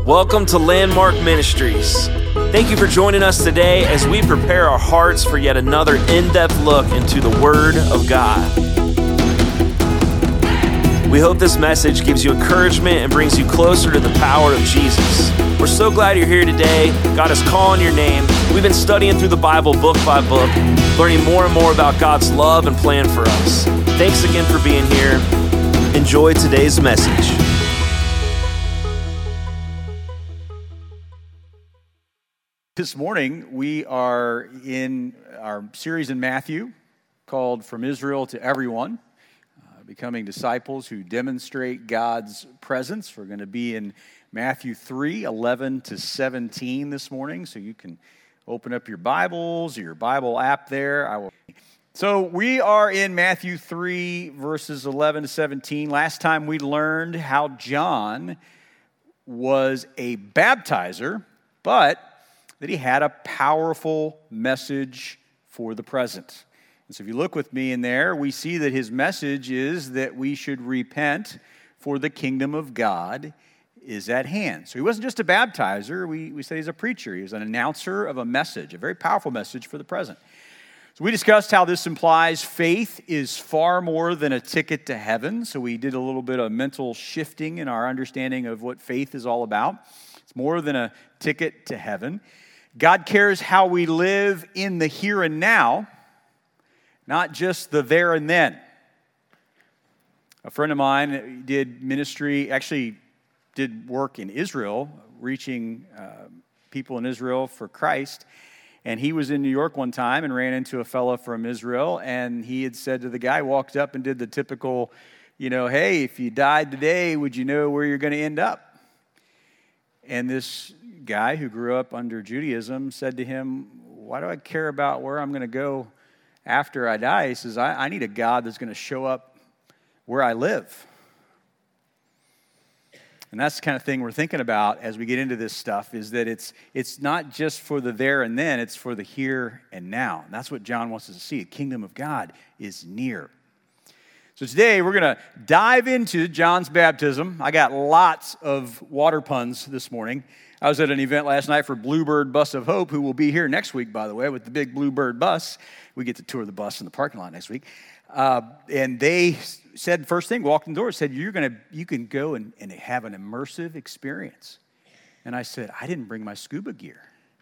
Welcome to Landmark Ministries. Thank you for joining us today as we prepare our hearts for yet another in-depth look into the Word of God. We hope this message gives you encouragement and brings you closer to the power of Jesus. We're so glad you're here today. God is calling your name. We've been studying through the Bible book by book, learning more and more about God's love and plan for us. Thanks again for being here. Enjoy today's message. This morning, we are in our series in Matthew called From Israel to Everyone, becoming disciples who demonstrate God's presence. We're going to be in Matthew 3, 11 to 17 this morning, so you can open up your Bibles or your Bible app there. So we are in Matthew 3, verses 11 to 17. Last time we learned how John was a baptizer, but that he had a powerful message for the present. And so if you look with me in there, we see that his message is that we should repent, for the kingdom of God is at hand. So he wasn't just a baptizer, we say he's a preacher. He was an announcer of a message, a very powerful message for the present. So we discussed how this implies faith is far more than a ticket to heaven. So we did a little bit of mental shifting in our understanding of what faith is all about. It's more than a ticket to heaven. God cares how we live in the here and now, not just the there and then. A friend of mine did ministry, actually did work in Israel, reaching people in Israel for Christ. And he was in New York one time and ran into a fellow from Israel. And he had said to the guy, walked up and did the typical, hey, if you died today, would you know where you're going to end up? And this guy who grew up under Judaism said to him, why do I care about where I'm going to go after I die? He says, I need a God that's going to show up where I live. And that's the kind of thing we're thinking about as we get into this stuff, is that it's not just for the there and then, it's for the here and now. And that's what John wants us to see. The kingdom of God is near. So today we're going to dive into John's baptism. I got lots of water puns this morning. I was at an event last night for Bluebird Bus of Hope, who will be here next week, by the way, with the big Bluebird bus. We get to tour the bus in the parking lot next week. And they said, first thing, walked in the door, said, you can go and have an immersive experience. And I said, I didn't bring my scuba gear.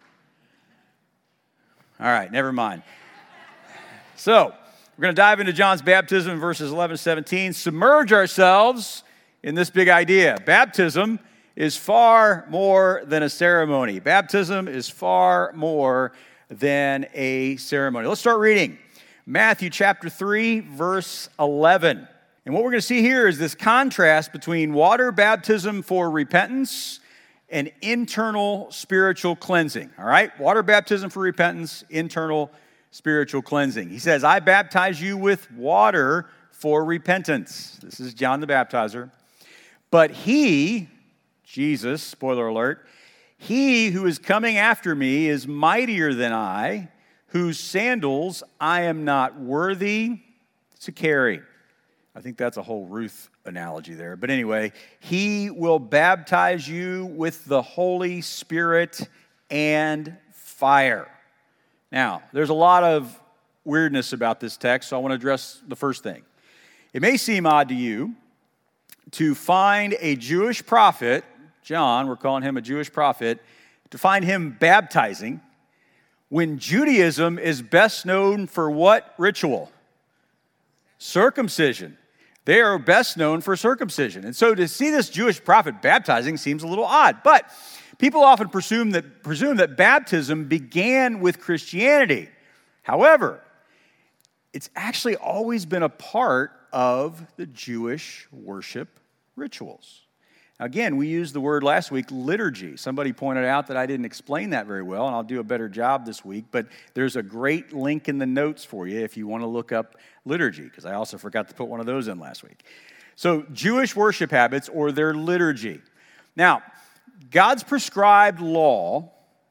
All right, never mind. So we're going to dive into John's baptism in verses 11 to 17, submerge ourselves in this big idea. Baptism is far more than a ceremony. Baptism is far more than a ceremony. Let's start reading. Matthew chapter 3, verse 11. And what we're going to see here is this contrast between water baptism for repentance and internal spiritual cleansing. All right? Water baptism for repentance, internal spiritual cleansing. He says, I baptize you with water for repentance. This is John the Baptizer. But he, Jesus, spoiler alert, he who is coming after me is mightier than I, whose sandals I am not worthy to carry. I think that's a whole Ruth analogy there. But anyway, he will baptize you with the Holy Spirit and fire. Now, there's a lot of weirdness about this text, so I want to address the first thing. It may seem odd to you to find a Jewish prophet, John, we're calling him a Jewish prophet, to find him baptizing when Judaism is best known for what ritual? Circumcision. They are best known for circumcision. And so to see this Jewish prophet baptizing seems a little odd. But people often presume that baptism began with Christianity. However, it's actually always been a part of the Jewish worship rituals. Again, we used the word last week, liturgy. Somebody pointed out that I didn't explain that very well, and I'll do a better job this week, but there's a great link in the notes for you if you want to look up liturgy, because I also forgot to put one of those in last week. So Jewish worship habits, or their liturgy. Now, God's prescribed law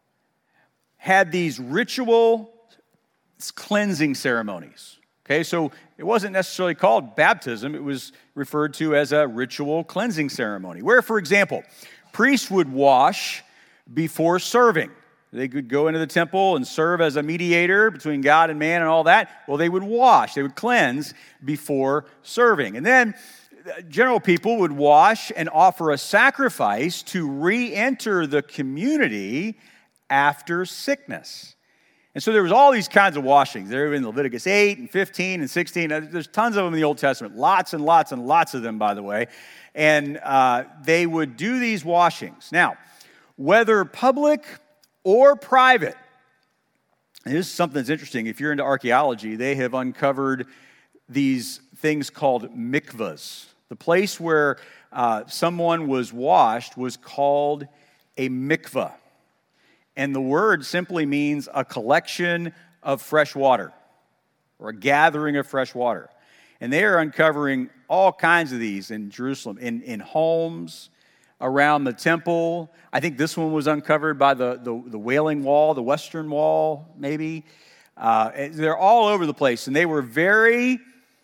had these ritual cleansing ceremonies. Okay, so it wasn't necessarily called baptism. It was referred to as a ritual cleansing ceremony. Where, for example, Priests would wash before serving. They could go into the temple and serve as a mediator between God and man and all that. Well, they would wash, they would cleanse before serving. And then general people would wash and offer a sacrifice to re-enter the community after sickness. And so there was all these kinds of washings. They were in Leviticus 8 and 15 and 16. There's tons of them in the Old Testament. Lots and lots and lots of them, by the way. And they would do these washings. Now, whether public or private, and this is something that's interesting. If you're into archaeology, they have uncovered these things called mikvahs. The place where someone was washed was called a mikvah. And the word simply means a collection of fresh water or a gathering of fresh water. And they are uncovering all kinds of these in Jerusalem, in homes, around the temple. I think this one was uncovered by the Wailing Wall, the Western Wall, maybe. They're all over the place. And they were very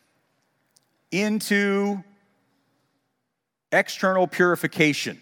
into external purification.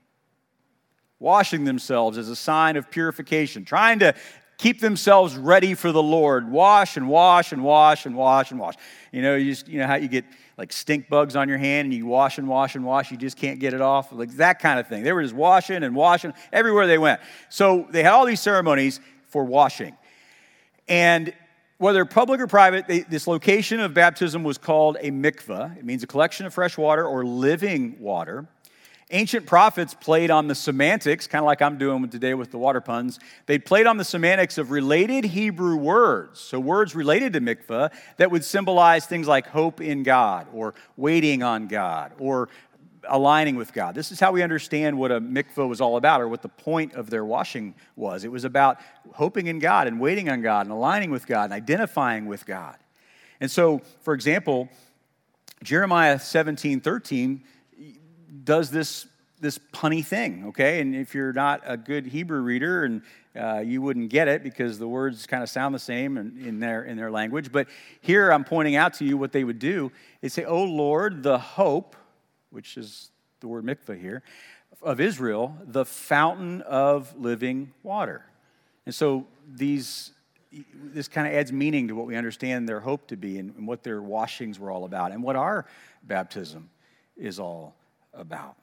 Washing themselves as a sign of purification, trying to keep themselves ready for the Lord. Wash and wash and wash and wash and wash. You know how you get like stink bugs on your hand and you wash and wash and wash, you just can't get it off, like that kind of thing. They were just washing and washing everywhere they went. So they had all these ceremonies for washing. And whether public or private, this location of baptism was called a mikvah. It means a collection of fresh water or living water. Ancient prophets played on the semantics, kind of like I'm doing today with the water puns. They played on the semantics of related Hebrew words, so words related to mikvah that would symbolize things like hope in God or waiting on God or aligning with God. This is how we understand what a mikvah was all about or what the point of their washing was. It was about hoping in God and waiting on God and aligning with God and identifying with God. And so, for example, Jeremiah 17:13 does this punny thing, okay? And if you're not a good Hebrew reader, and you wouldn't get it because the words kind of sound the same in their language. But here I'm pointing out to you what they would do is say, "O Lord, the hope," which is the word mikvah here, "of Israel, the fountain of living water." And so this kind of adds meaning to what we understand their hope to be and what their washings were all about and what our baptism is all about.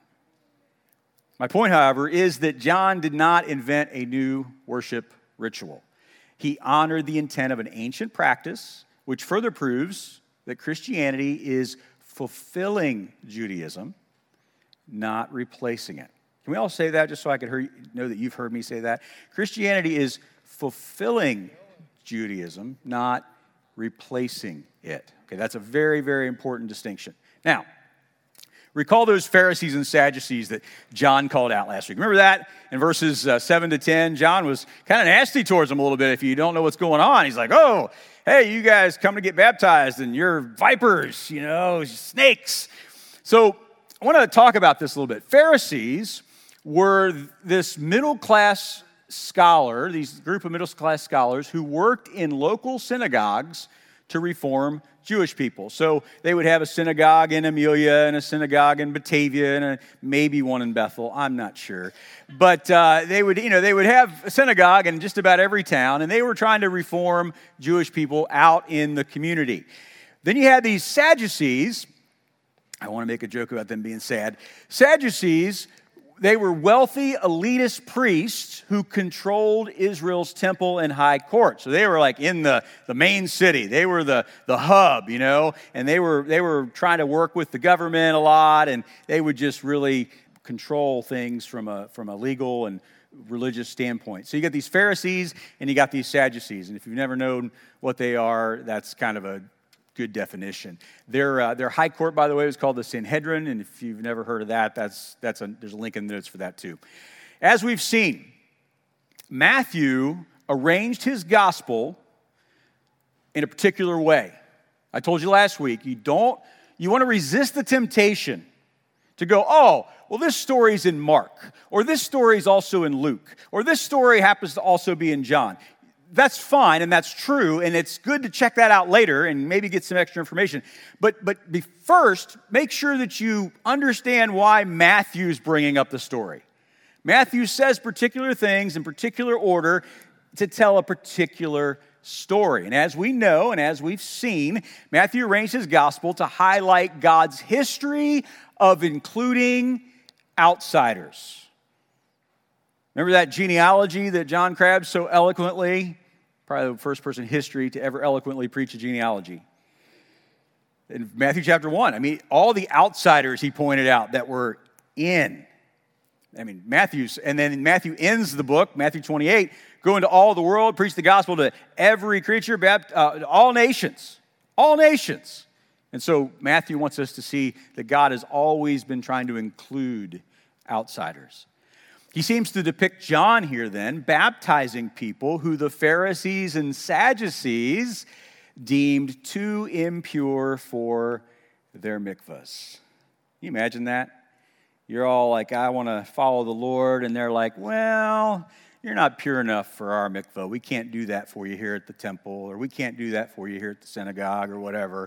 My point, however, is that John did not invent a new worship ritual. He honored the intent of an ancient practice, which further proves that Christianity is fulfilling Judaism, not replacing it. Can we all say that just so I could know that you've heard me say that? Christianity is fulfilling Judaism, not replacing it. Okay, that's a very, very important distinction. Now, recall those Pharisees and Sadducees that John called out last week. Remember that? In verses 7 to 10, John was kind of nasty towards them a little bit if you don't know what's going on. He's like, "Oh, hey, you guys come to get baptized and you're vipers, snakes." So I want to talk about this a little bit. Pharisees were this middle-class scholar, these group of middle-class scholars who worked in local synagogues to reform Jewish people. So they would have a synagogue in Amelia and a synagogue in Batavia and maybe one in Bethel. I'm not sure. But they would have a synagogue in just about every town, and they were trying to reform Jewish people out in the community. Then you had these Sadducees. I want to make a joke about them being sad. Sadducees, they were wealthy, elitist priests who controlled Israel's temple and high court. So they were like in the main city. They were the hub, and they were trying to work with the government a lot, and they would just really control things from a legal and religious standpoint. So you got these Pharisees and you got these Sadducees. And if you've never known what they are, that's kind of a good definition. Their high court, by the way, was called the Sanhedrin, and if you've never heard of that, there's a link in the notes for that too. As we've seen, Matthew arranged his gospel in a particular way. I told you last week, you want to resist the temptation to go, "Oh, well, this story's in Mark, or this story's also in Luke, or this story happens to also be in John." That's fine, and that's true, and it's good to check that out later and maybe get some extra information. But first, make sure that you understand why Matthew's bringing up the story. Matthew says particular things in particular order to tell a particular story. And as we know and as we've seen, Matthew arranged his gospel to highlight God's history of including outsiders. Remember that genealogy that John Crabb so eloquently, probably the first person in history to ever eloquently preach a genealogy. In Matthew chapter 1, all the outsiders he pointed out that were in. Matthew ends the book, Matthew 28, go into all the world, preach the gospel to every creature, all nations. And so Matthew wants us to see that God has always been trying to include outsiders. He seems to depict John here then, baptizing people who the Pharisees and Sadducees deemed too impure for their mikvahs. Can you imagine that? You're all like, I want to follow the Lord, and they're like, well, you're not pure enough for our mikvah. We can't do that for you here at the temple, or we can't do that for you here at the synagogue, or whatever.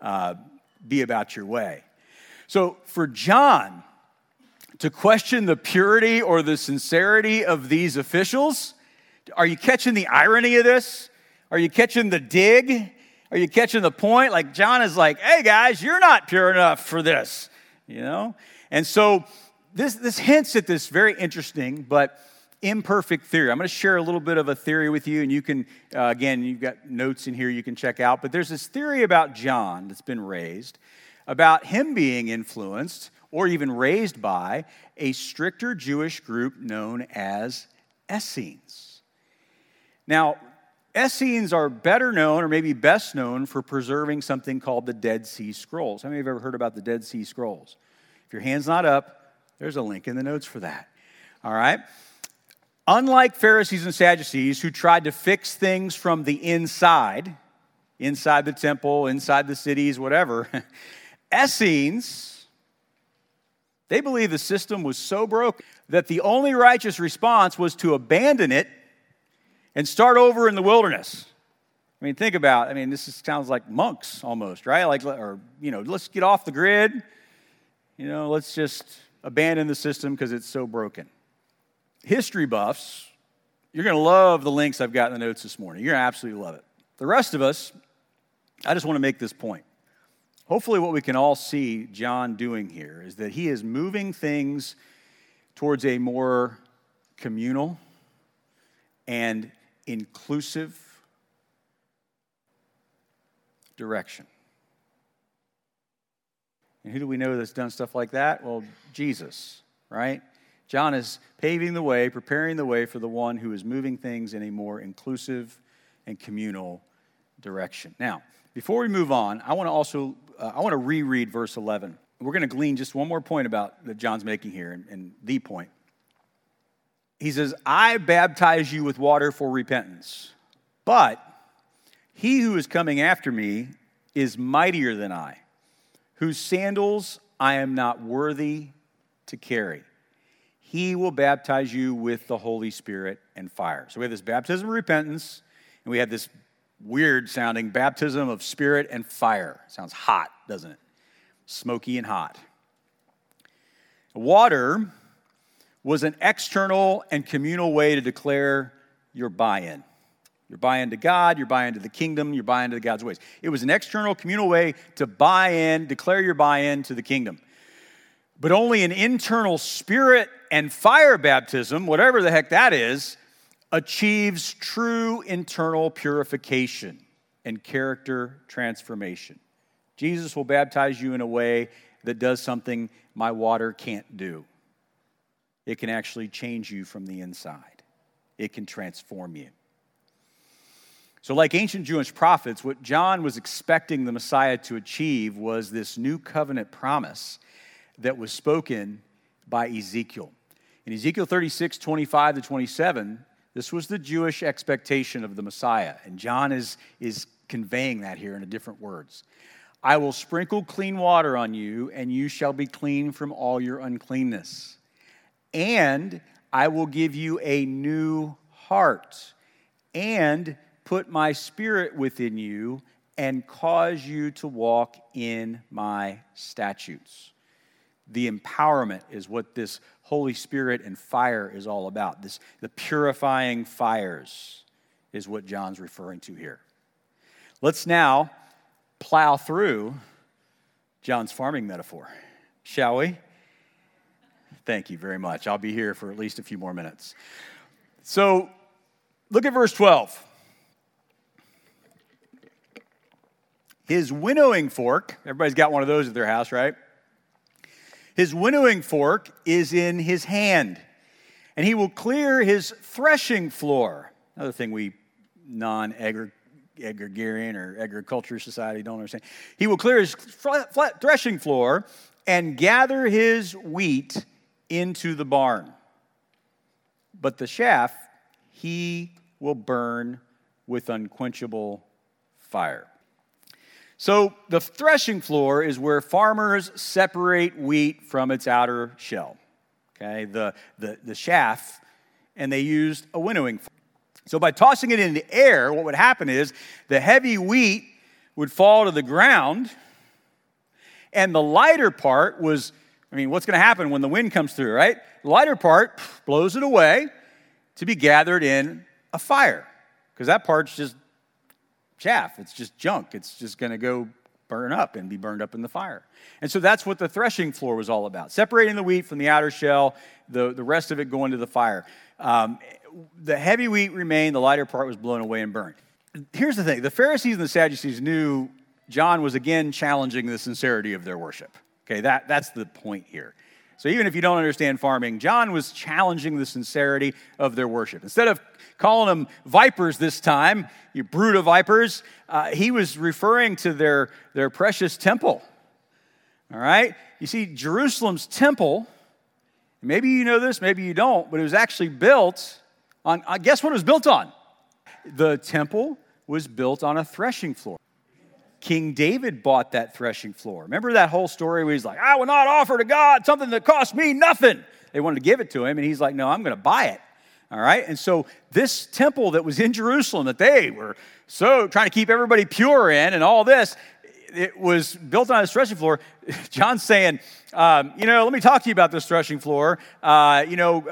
Be about your way. So for John to question the purity or the sincerity of these officials, are you catching the irony of this? Are you catching the dig? Are you catching the point? Like John is like, hey guys, you're not pure enough for this, And so this hints at this very interesting but imperfect theory. I'm going to share a little bit of a theory with you, and you can, again, you've got notes in here you can check out. But there's this theory about John that's been raised, about him being influenced or even raised by a stricter Jewish group known as Essenes. Now, Essenes are better known, or maybe best known, for preserving something called the Dead Sea Scrolls. How many of you have ever heard about the Dead Sea Scrolls? If your hand's not up, there's a link in the notes for that. All right? Unlike Pharisees and Sadducees, who tried to fix things from the inside the temple, inside the cities, whatever, Essenes, they believe the system was so broken that the only righteous response was to abandon it and start over in the wilderness. Think about it. Sounds like monks almost, right? Let's get off the grid. Let's just abandon the system because it's so broken. History buffs, you're going to love the links I've got in the notes this morning. You're going to absolutely love it. The rest of us, I just want to make this point. Hopefully what we can all see John doing here is that he is moving things towards a more communal and inclusive direction. And who do we know that's done stuff like that? Well, Jesus, right? John is paving the way, preparing the way for the one who is moving things in a more inclusive and communal direction. Now, before we move on, I want to reread verse 11. We're going to glean just one more point that John's making here, and the point. He says, I baptize you with water for repentance, but he who is coming after me is mightier than I, whose sandals I am not worthy to carry. He will baptize you with the Holy Spirit and fire. So we have this baptism of repentance, and we have this weird-sounding baptism of spirit and fire. Sounds hot, doesn't it? Smoky and hot. Water was an external and communal way to declare your buy-in. Your buy-in to God, your buy-in to the kingdom, your buy-in to God's ways. It was an external communal way to buy in, declare your buy-in to the kingdom. But only an internal spirit and fire baptism, whatever the heck that is, achieves true internal purification and character transformation. Jesus will baptize you in a way that does something my water can't do. It can actually change you from the inside. It can transform you. So like ancient Jewish prophets, what John was expecting the Messiah to achieve was this new covenant promise that was spoken by Ezekiel. In Ezekiel 36, 25 to 27, this was the Jewish expectation of the Messiah. And John is conveying that here in different words. I will sprinkle clean water on you, and you shall be clean from all your uncleanness. And I will give you a new heart, and put my spirit within you, and cause you to walk in my statutes. The empowerment is what this Holy Spirit and fire is all about. The purifying fires is what John's referring to here. Let's now plow through John's farming metaphor, shall we? Thank you very much. I'll be here for at least a few more minutes. So, look at verse 12. His winnowing fork, everybody's got one of those at their house, right? His winnowing fork is in his hand, and he will clear his threshing floor. Another thing we non-agrarian or agriculture society don't understand. He will clear his flat threshing floor and gather his wheat into the barn. But the chaff he will burn with unquenchable fire. So the threshing floor is where farmers separate wheat from its outer shell. Okay, the chaff, and they used a winnowing fork. So by tossing it in the air, what would happen is the heavy wheat would fall to the ground, and the lighter part was, what's going to happen when the wind comes through, right? The lighter part blows it away to be gathered in a fire, because that part's just chaff. It's just junk. It's just going to go burn up and be burned up in the fire. And so that's what the threshing floor was all about, separating the wheat from the outer shell, the rest of it going to the fire. The heavy wheat remained, the lighter part was blown away and burned. Here's the thing. The Pharisees and the Sadducees knew John was again challenging the sincerity of their worship. Okay, that's the point here. So even if you don't understand farming, John was challenging the sincerity of their worship. Instead of calling them vipers this time, you brood of vipers, he was referring to their precious temple. All right? You see, Jerusalem's temple, maybe you know this, maybe you don't, but it was actually built on, guess what it was built on? The temple was built on a threshing floor. King David bought that threshing floor. Remember that whole story where he's like, I will not offer to God something that cost me nothing. They wanted to give it to him, and he's like, no, I'm going to buy it. All right? And so this temple that was in Jerusalem that they were so trying to keep everybody pure in and all this, it was built on a threshing floor. John's saying, let me talk to you about this threshing floor. God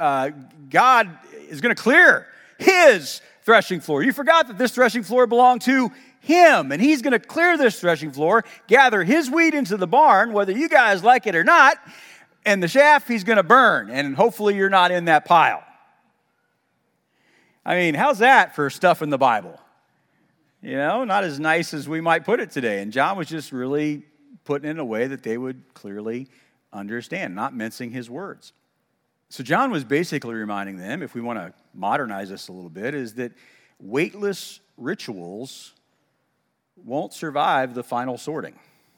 is going to clear his threshing floor. You forgot that this threshing floor belonged to him, and he's going to clear this threshing floor, gather his wheat into the barn, whether you guys like it or not, and the chaff he's going to burn, and hopefully you're not in that pile. How's that for stuff in the Bible? Not as nice as we might put it today. And John was just really putting it in a way that they would clearly understand, not mincing his words. So John was basically reminding them, if we want to modernize this a little bit, is that weightless rituals won't survive the final sorting.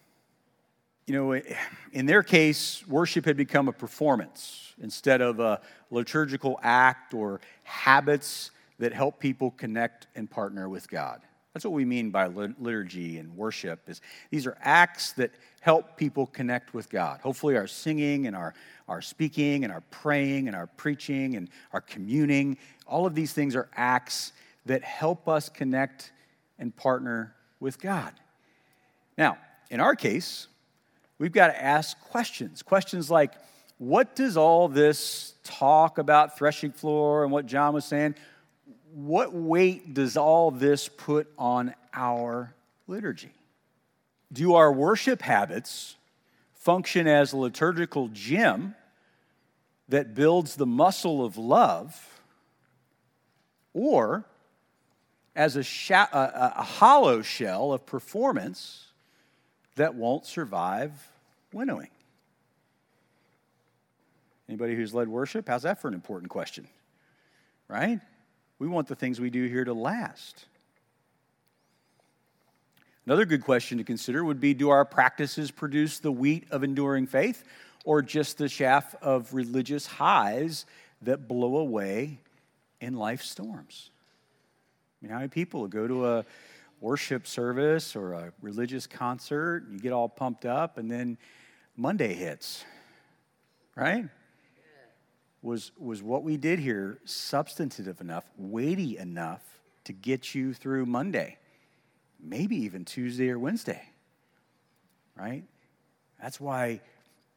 In their case, worship had become a performance instead of a liturgical act or habits that help people connect and partner with God. That's what we mean by liturgy and worship. These are acts that help people connect with God. Hopefully our singing and our speaking and our praying and our preaching and our communing, all of these things are acts that help us connect and partner with God. Now, in our case, we've got to ask questions. Questions like, what does all this talk about threshing floor and what John was saying, what weight does all this put on our liturgy? Do our worship habits function as a liturgical gym that builds the muscle of love, or as a hollow shell of performance that won't survive winnowing? Anybody who's led worship, how's that for an important question? Right? We want the things we do here to last. Another good question to consider would be, do our practices produce the wheat of enduring faith, or just the chaff of religious highs that blow away in life's storms? How many people go to a worship service or a religious concert, and you get all pumped up, and then Monday hits, right? Was what we did here substantive enough, weighty enough to get you through Monday, maybe even Tuesday or Wednesday, right? That's why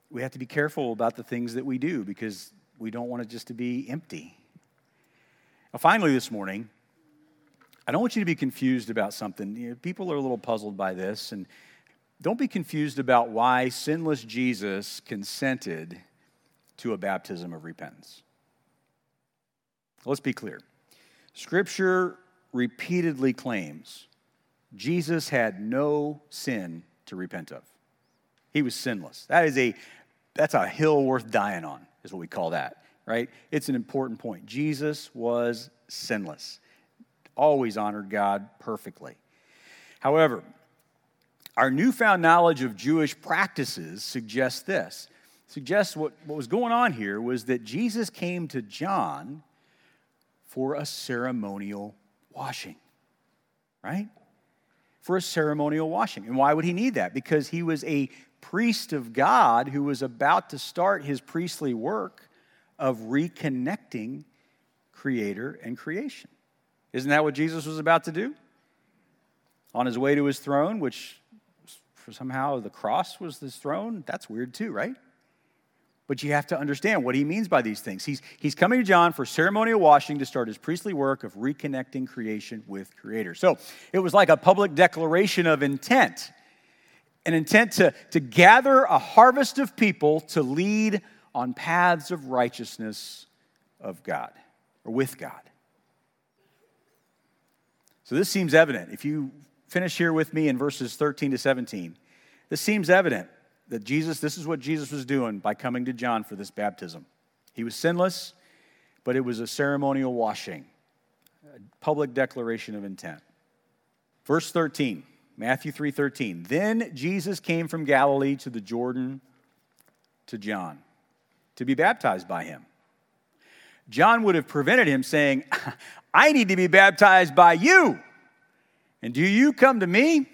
we have to be careful about the things that we do because we don't want it just to be empty. Now, finally, this morning, I don't want you to be confused about something. People are a little puzzled by this, and don't be confused about why sinless Jesus consented to a baptism of repentance. Let's be clear. Scripture repeatedly claims Jesus had no sin to repent of. He was sinless. That's a hill worth dying on, is what we call that, right? It's an important point. Jesus was sinless. Always honored God perfectly. However, our newfound knowledge of Jewish practices suggests this. Suggests what was going on here was that Jesus came to John for a ceremonial washing, right? For a ceremonial washing. And why would he need that? Because he was a priest of God who was about to start his priestly work of reconnecting Creator and creation. Isn't that what Jesus was about to do? On his way to his throne, which somehow the cross was his throne? That's weird too, right? But you have to understand what he means by these things. He's coming to John for ceremonial washing to start his priestly work of reconnecting creation with Creator. So it was like a public declaration of intent. An intent to gather a harvest of people to lead on paths of righteousness of God, or with God. So this seems evident. If you finish here with me in verses 13 to 17, this seems evident that this is what Jesus was doing by coming to John for this baptism. He was sinless, but it was a ceremonial washing, a public declaration of intent. Verse 13, Matthew 3:13. Then Jesus came from Galilee to the Jordan to John to be baptized by him. John would have prevented him saying, I need to be baptized by you, and do you come to me?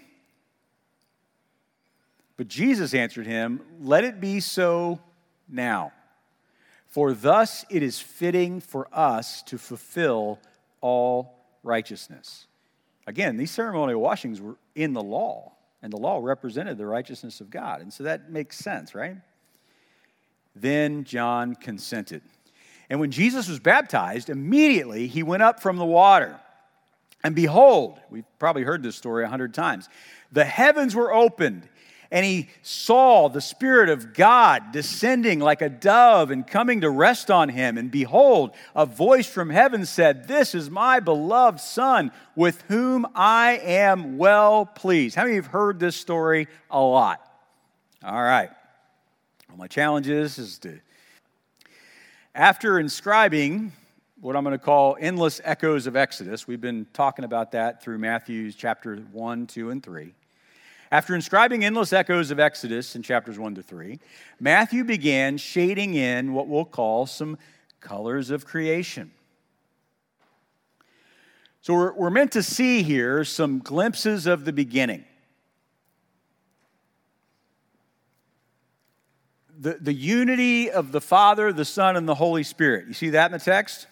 But Jesus answered him, let it be so now, for thus it is fitting for us to fulfill all righteousness. Again, these ceremonial washings were in the law, and the law represented the righteousness of God, and so that makes sense, right? Then John consented. And when Jesus was baptized, immediately he went up from the water. And behold, we've probably heard this story 100 times, the heavens were opened, and he saw the Spirit of God descending like a dove and coming to rest on him. And behold, a voice from heaven said, this is my beloved Son, with whom I am well pleased. How many of you have heard this story a lot? All right. Well, my challenge is to, after inscribing what I'm going to call endless echoes of Exodus, we've been talking about that through Matthew's chapter 1, 2, and 3. After inscribing endless echoes of Exodus in chapters 1 to 3, Matthew began shading in what we'll call some colors of creation. So we're meant to see here some glimpses of the beginning. The unity of the Father, the Son, and the Holy Spirit. You see that in the text?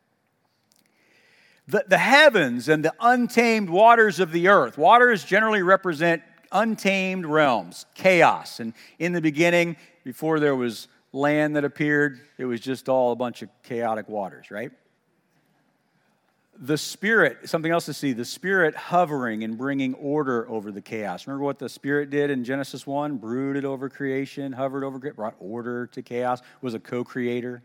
The heavens and the untamed waters of the earth. Waters generally represent untamed realms, chaos. And in the beginning, before there was land that appeared, it was just all a bunch of chaotic waters, right? The Spirit, something else to see, the Spirit hovering and bringing order over the chaos. Remember what the Spirit did in Genesis 1? Brooded over creation, hovered over it, brought order to chaos, was a co-creator.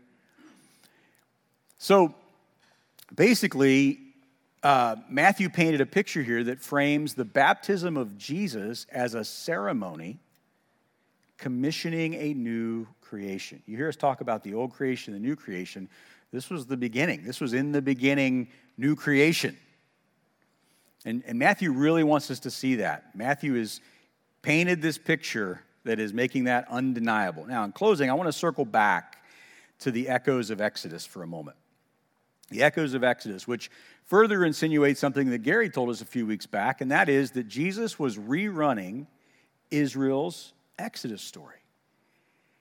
So basically, Matthew painted a picture here that frames the baptism of Jesus as a ceremony commissioning a new creation. You hear us talk about the old creation, the new creation. This was the beginning. This was in the beginning, new creation. And Matthew really wants us to see that. Matthew has painted this picture that is making that undeniable. Now, in closing, I want to circle back to the echoes of Exodus for a moment. The echoes of Exodus, which further insinuates something that Gary told us a few weeks back, and that is that Jesus was rerunning Israel's Exodus story.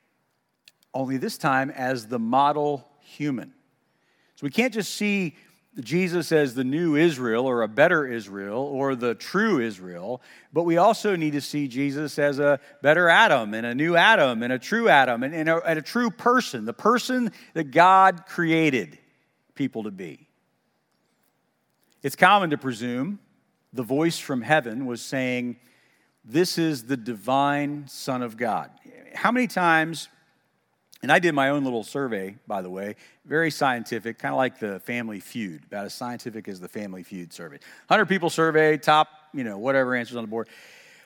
Only this time as the model human. So we can't just see Jesus as the new Israel or a better Israel or the true Israel, but we also need to see Jesus as a better Adam and a new Adam and a true Adam and a true person, the person that God created people to be. It's common to presume the voice from heaven was saying, "This is the divine Son of God." How many times, and I did my own little survey, by the way, very scientific, kind of like the Family Feud, about as scientific as the Family Feud survey. 100 people survey, top, whatever answers on the board.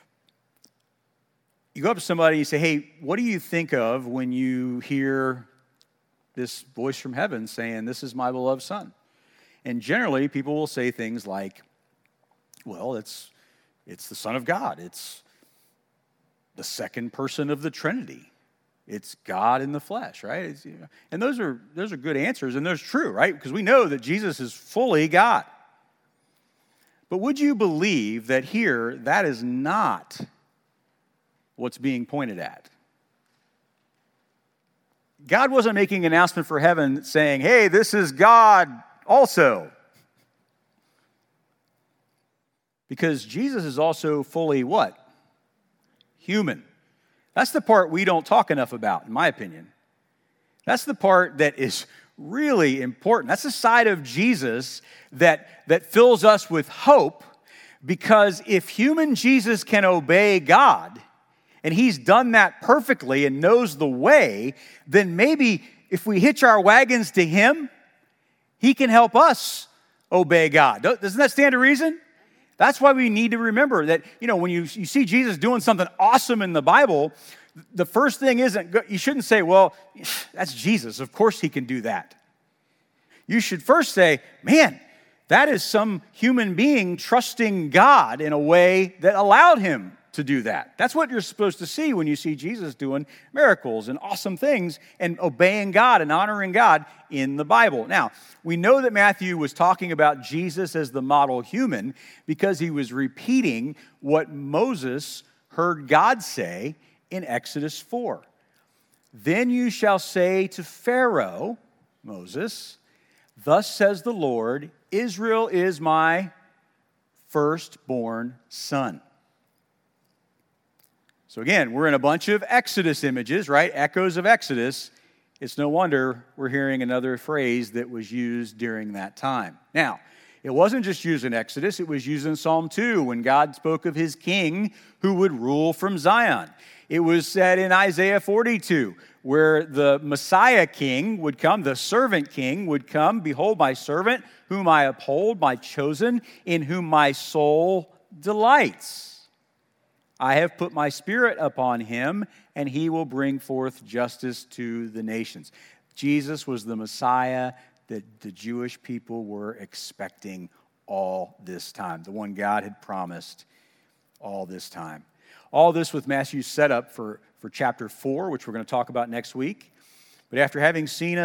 You go up to somebody and you say, "Hey, what do you think of when you hear this voice from heaven saying, 'This is my beloved Son'?" And generally, people will say things like, "Well, it's the Son of God. It's the second person of the Trinity. It's God in the flesh," right? And those are good answers, and those are true, right? Because we know that Jesus is fully God. But would you believe that here, that is not what's being pointed at? God wasn't making an announcement for heaven saying, "Hey, this is God also." Because Jesus is also fully what? Human. That's the part we don't talk enough about, in my opinion. That's the part that is really important. That's the side of Jesus that fills us with hope, because if human Jesus can obey God, and he's done that perfectly and knows the way, then maybe if we hitch our wagons to him, he can help us obey God. Doesn't that stand to reason? That's why we need to remember that, when you see Jesus doing something awesome in the Bible, the first thing you shouldn't say, "Well, that's Jesus. Of course he can do that." You should first say, "Man, that is some human being trusting God in a way that allowed him to do that." That's what you're supposed to see when you see Jesus doing miracles and awesome things and obeying God and honoring God in the Bible. Now, we know that Matthew was talking about Jesus as the model human because he was repeating what Moses heard God say in Exodus 4. "Then you shall say to Pharaoh," Moses, "Thus says the Lord, Israel is my firstborn son." So again, we're in a bunch of Exodus images, right? Echoes of Exodus. It's no wonder we're hearing another phrase that was used during that time. Now, it wasn't just used in Exodus, it was used in Psalm 2 when God spoke of his king who would rule from Zion. It was said in Isaiah 42 where the Messiah king would come, the servant king would come. "Behold, my servant whom I uphold, my chosen, in whom my soul delights. I have put my spirit upon him, and he will bring forth justice to the nations." Jesus was the Messiah that the Jewish people were expecting all this time, the one God had promised all this time. All this with Matthew's setup for chapter 4, which we're going to talk about next week. But after having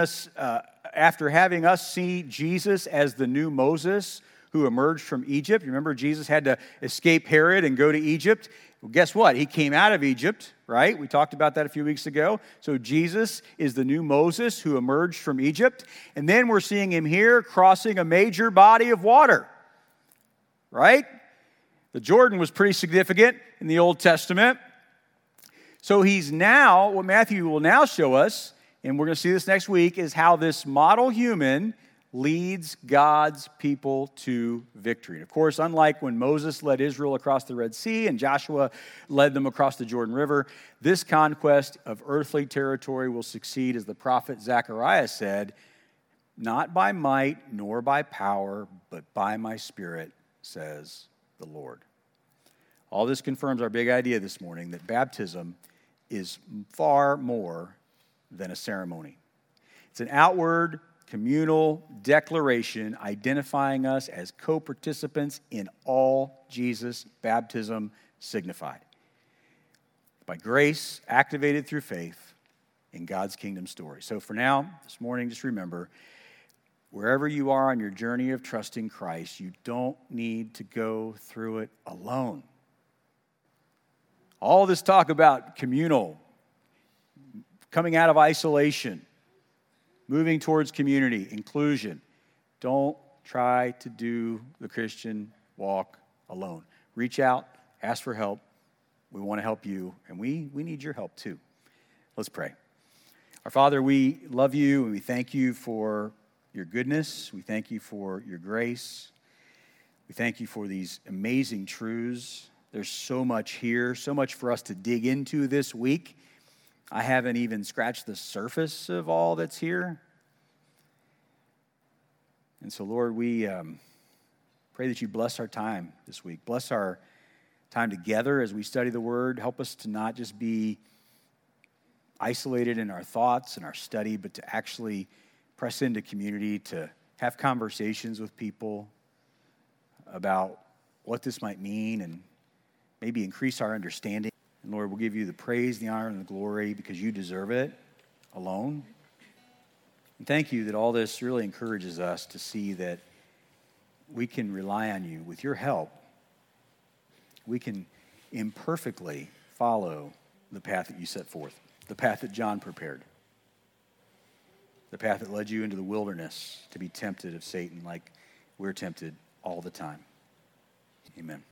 us see Jesus as the new Moses who emerged from Egypt, remember Jesus had to escape Herod and go to Egypt. Well, guess what? He came out of Egypt, right? We talked about that a few weeks ago. So Jesus is the new Moses who emerged from Egypt. And then we're seeing him here crossing a major body of water, right? The Jordan was pretty significant in the Old Testament. So he's now, what Matthew will now show us, and we're going to see this next week, is how this model human leads God's people to victory. And of course, unlike when Moses led Israel across the Red Sea and Joshua led them across the Jordan River, this conquest of earthly territory will succeed, as the prophet Zechariah said, "Not by might nor by power, but by my Spirit, says the Lord." All this confirms our big idea this morning that baptism is far more than a ceremony. It's an outward communal declaration identifying us as co-participants in all Jesus' baptism signified. By grace, activated through faith in God's kingdom story. So for now, this morning, just remember, wherever you are on your journey of trusting Christ, you don't need to go through it alone. All this talk about communal, coming out of isolation, moving towards community, inclusion. Don't try to do the Christian walk alone. Reach out, ask for help. We want to help you, and we need your help too. Let's pray. Our Father, we love you, and we thank you for your goodness. We thank you for your grace. We thank you for these amazing truths. There's so much here, so much for us to dig into this week. I haven't even scratched the surface of all that's here. And so, Lord, we pray that you bless our time this week. Bless our time together as we study the Word. Help us to not just be isolated in our thoughts and our study, but to actually press into community, to have conversations with people about what this might mean and maybe increase our understanding. And Lord, we'll give you the praise, the honor, and the glory because you deserve it alone. And thank you that all this really encourages us to see that we can rely on you. With your help, we can imperfectly follow the path that you set forth, the path that John prepared, the path that led you into the wilderness to be tempted of Satan like we're tempted all the time. Amen.